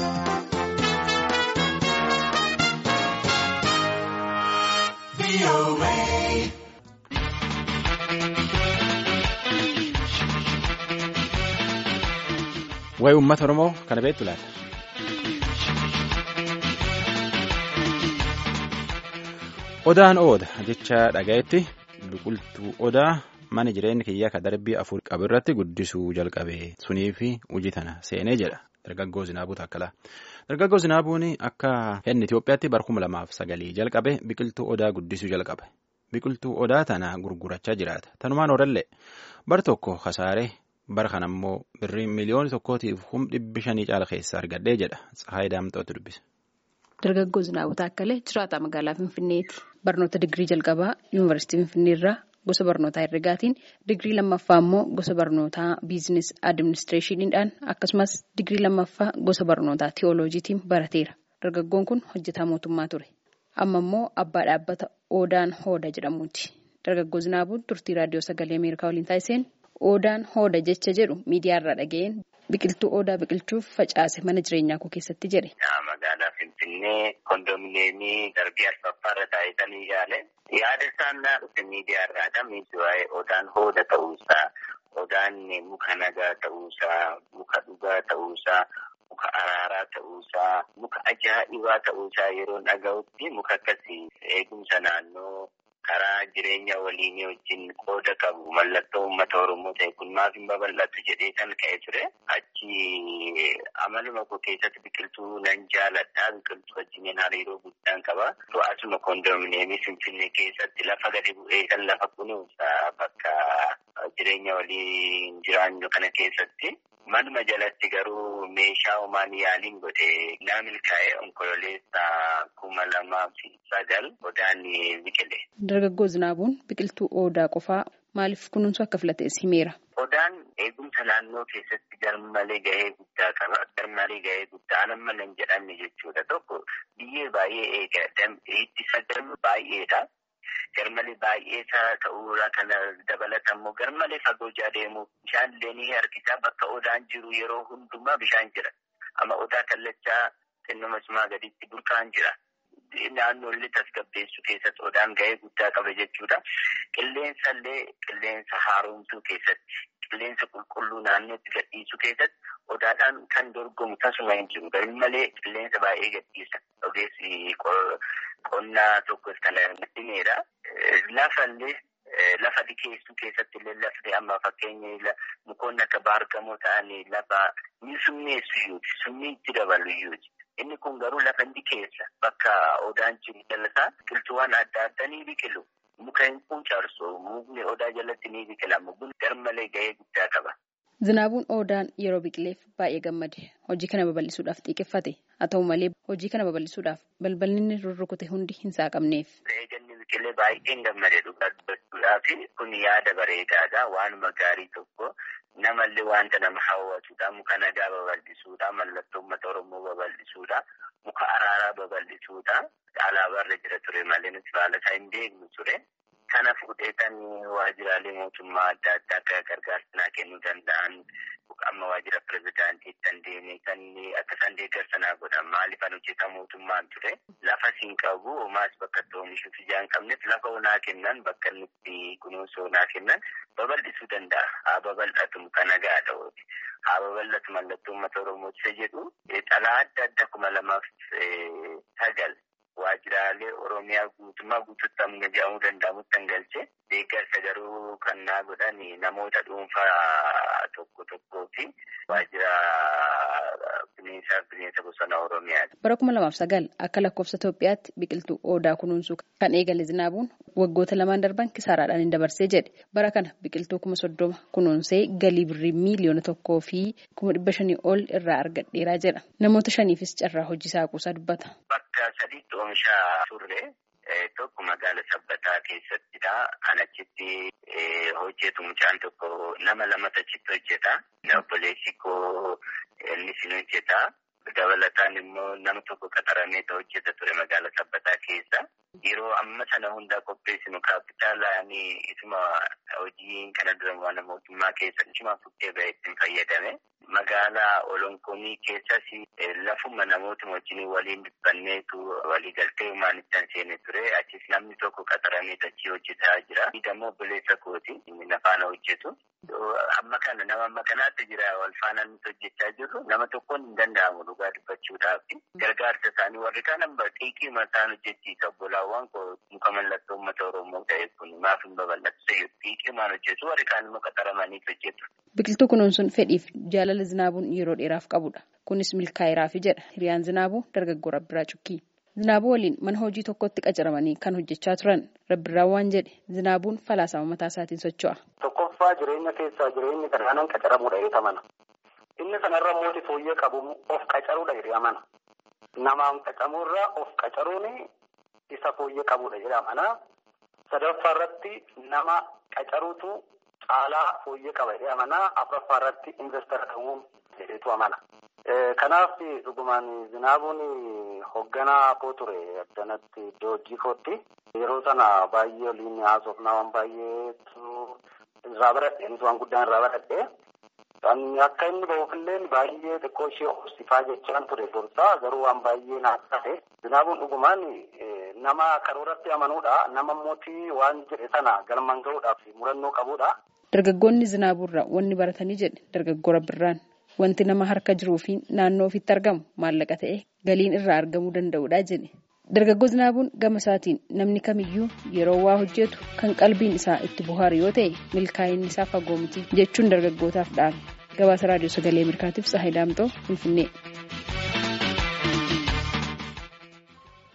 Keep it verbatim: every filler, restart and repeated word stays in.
Waa'ee uummata Oromoo kana beektu laata? Odaan ooda jecha dhagayetti biqiltuu odaa mana jireenya kiyyaa ka darbii afur qabu irratti guddisuu jalqabe sunii fi hojii tana seenee jedha dargaggoo Zinaabuu Taakkalaa. Dargaggoo Zinaabuun akka inni Itoophiyaatti bara kuma lamaaf sagalii jalqabe biqiltuu odaa guddisuu jalqabe. Biqiltuu odaa tana gurgurachaa jiraata. Tanumaan oollee bar tokko kasaaree bara kana immoo birrii miliyoona tokkootiif kum dhibbi shanii caala keessa argadhee jedha. Tsahaayii Daamxootu dubbise. Dargaggoo Zinaabuu Taakkalee jiraataa magaalaa Finfinneeti. Barnoota digirii jalqabaa Yuunivarsiitii Finfinneerraa gosa barnootaa herregaatiin digirii lammaffaa immoo gosa barnootaa biizines adiministireeshiniidhaan akkasumas digirii lammaffaa gosa barnootaa tiyooloojiitiin barateera. Dargaggoon kun hojjetaa mootummaa ture. Amma immoo abbaa dhaabbata Odaan Hooda jedhamuuti. Dargaggoo Zinaabuun turtii raadiyoo sagalee Ameerikaa waliin taasiseen Odaan Hooda jecha jedhu miidiyaarraa dhaga'een biqiltuu odaa biqilchuuf facaase mana jireenyaa koo keessatti jedhe. Magaalaa Finfinnee kondominiyeemii darbii arfaffaarra taa'etanii yaale yaada isaan naa dhufe miidiyaarraadha. Miidiyaa odaan hooda ta'uusaa, odaan muka nagaa ta'uusaa, muka dhugaa ta'uusaa, muka araaraa ta'uusaa, muka ajaa'ibaa ta'uusaa yeroo dhaga'utti muka akkasii eegumsa naannoo karaa jireenya waliinii wajjin qooda qabu mallattoo uummata Oromoo ta'e kun maaf hin babal'atu jedhee kan ka'e ture. Achi amaluma koo keessatti biqiltuu nan jaaladha. Biqiltuu wajjin hariiroo guddaan qaba. Asuma kondominiyeemii Finfinnee keessatti lafa gadi bu'ee kan lafa kunuunsa bakka jireenya waliin jiraannu kana keessatti. Manuma jalatti garuu meeshaa homaan yaaliin godhee naa milkaa'ee onkololeessa kuma lamaa fi sagal odaan biqile. Dargaggoo Zinaabuun biqiltuu odaa qofaa maaliif kunuunsu akka filatees himeera. Odaan eegumsa naannoo keessatti garmalee gahee guddaa qaba. Garmalee gahee guddaa nama hin jedhamne jechuudha. Tokko biyyee baay'ee eega. Ittisa garma baay'eedha. Garmalee baay'eesaa ta'uurraa kana dabalata immoo garmalee fagoo deemu bishaan illee ni harkisaa bakka odaan jiru yeroo hundumaa bishaan jira. Amma odaa kallachaa xinnuma cimaa gaditti burqaan jira. Naannoollee tasgabbeessuu keessatti odaan gahee guddaa qaba jechuudha. Qilleensa illee qilleensa haaromsuu keessatti, qilleensa qulqulluu naannootti gadhiisuu keessatti odaadhaan kan dorgomu tasuma hin jiru. Garmalee qilleensa baay'ee gadhiisa. Ogeessi qonnaa tokkos kan argameera. Lafa illee lafa dikeessuu keessatti illee lafti amma fakkeenya mukoonni akka baargamoo ta'anii lafa ni summeessu iyyuuti. Summii itti dabalu iyyuuti. Inni kun garuu lafa dikeessa bakka odaan jiru jalasaa biqiltuuwwan adda addaa ni biqilu. Muka hin quucarsu mukni odaa jalatti ni biqila. Mukni garmalee gahee guddaa qaba. Zinaabuun odaan yeroo biqileef baay'ee gammade. Hojii kana babal'isuudhaaf xiiqeffate. Haa ta'u malee hojii kana babal'isuudhaaf balballi inni rurrukute hundi hin saaqamneef. Eeganni biqilee baay'een gammade dhugaa dubbachuudhaaf kun yaada bareedaadha. Waanuma gaarii tokko namallee wanta nama hawwatudha. Muka nagaa babal'isuudha. Mallattoo uummata Oromoo babal'isuudha. Muka araaraa babal'isuudha. Alaabaarra jira ture malee nuti baala isaa hin beeknu ture. Kana fuudheetan waajjiraalee mootummaa adda addaa akka gargaarsa naa kennuu danda'an amma waajjira pirezidaantii kan deeme kan akka isaan deeggarsa naa godhan maaliif an hojjeta mootummaan ture lafa siin qabu homaas bakka itti oomishuuf ijaa hin qabneef lafa onaa kennan bakka inni itti kunuunsa onaa kennan babal'isuu danda'a. Haa babal'atu kan nagaadha ooti. Haa babal'atu mallattoo uummata Oromoo isa jedhu xalaa adda addaa kuma lamaaf sagal. Waajjiraalee Oromiyaa guutummaa guutuutti amma jedhamuu danda'amutti kan galche deeggarsa garuu kan naa godhan namoota dhuunfaa tokko tokkooti waajjira bineensaa bineensa bosona Oromiyaati. Bara kuma lamaaf sagal akka lakkoofsa Itoophiyaatti biqiltuu odaa kunuunsuu kan eegale Zinaabuun waggoota lamaan darban kisaaraadhaan hin dabarsee jedhe. Bara kana biqiltuu kuma soddoma kunuunsee galii birrii miiliyoona tokkoo fi kuma dhibba shanii ol irraa argadheeraa jedha. Namoota shaniifis carraa hojii saaquusaa dubbata. Bakka sadiitti oomisha turre tokko magaala sabbataa keessattidha. Kan achitti hojjetu mucaan tokko nama lamatu achitti hojjeta. Obboleessi koo innis ni hojjeta. Dabalataan immoo nama tokko qaxaramee hojjeta ture magaala sabbataa keessa. Yeroo amma sana hundaa qopheessinu kaapitaalaan isuma hojii kana dura waan mootummaa keessa isuma fuudhee ba'ee ittiin fayyadame. magaalaa Olonkoomii keessas lafuma namoota wajjin waliin dhibbanneetu walii galtee humaanitaan seenee ture. Achis namni tokko qaxaramee achii hojjetaa jira. Inni immoo obboleessa kooti inni faana hojjetu. Amma kana nama amma kanaatti jira wal faana nuti hojjechaa jirru nama tokkoon hin danda'amu dhugaa dubbachuudhaaf. Gargaarsa isaanii warri kaan amma xiiqii mataan hojjechiisa. Obbolaawwan koo muka mallattoo uummata Oromoo ta'e kun maaf hin babal'atu. Xiiqii maan hojjetu warri kaan immoo qaxaramanii hojjetu. Biqiltuu kunuunsuun fedhiif jaalala Zinaabuun yeroo dheeraaf qabudha. Kunis milkaa'eeraafi jedha hiriyaan Zinaabuu dargaggoo Rabbiraa Cukkii. Zinaabuu waliin mana hojii tokkotti qacaramanii kan hojjechaa turan Rabbiraan waan jedhe Zinaabuun falaasama mataa isaatiin socho'a. Tokkoffaa jireenya keessaa jireenyi kanaan qacaramuudha jedhamana. Inni kanarra mootii fooyyee qabu of qacaruudha jedhamana. Namaan qacamuurraa of qacaruun isa fooyyee qabuudha jedhamana. Sadaffaa irratti nama qacaruutu caalaa fooyyee qaba jedhamana. Afuraffaa irratti investara ta'uun jedhetu amana. Kanaaf dhugumaan Zinaabuun hoogganaa koo ture addanatti iddoo hojii kootti yeroo sana baay'ee waliin haasofnaa waan baay'eetu irraa baradhe nuti waan guddaan irraa baradhe. Akka inni ba'uufillee baay'ee xiqqoo ishee obsifaa jechaan ture dursaa garuu waan baay'ee naaf ta'e. Zinaabuun dhugumaan nama karooratti amanuudha. Nama mootii waan jedhe sana galmaan gahuudhaaf murannoo qabuudha. Dargaggoonni Zinaabuurraa wanni baratanii jedhe dargaggoo Rabbirraan. Wanti nama harka jiruu fi naannoo ofiitti argamu maallaqa ta'e galiin irraa argamuu danda'udha jedhe. Dargaggoo Zinaabuun gama isaatiin namni kamiyyuu yeroo waa hojjetu kan qalbiin isaa itti bohaaru yoo ta'e milkaa'inni isaa fagoo miti jechuun dargaggootaaf dhaame. Gabaasa Raadiyoo Sagalee Ameerikaatiif Tsahaay Daamxoo Finfinnee.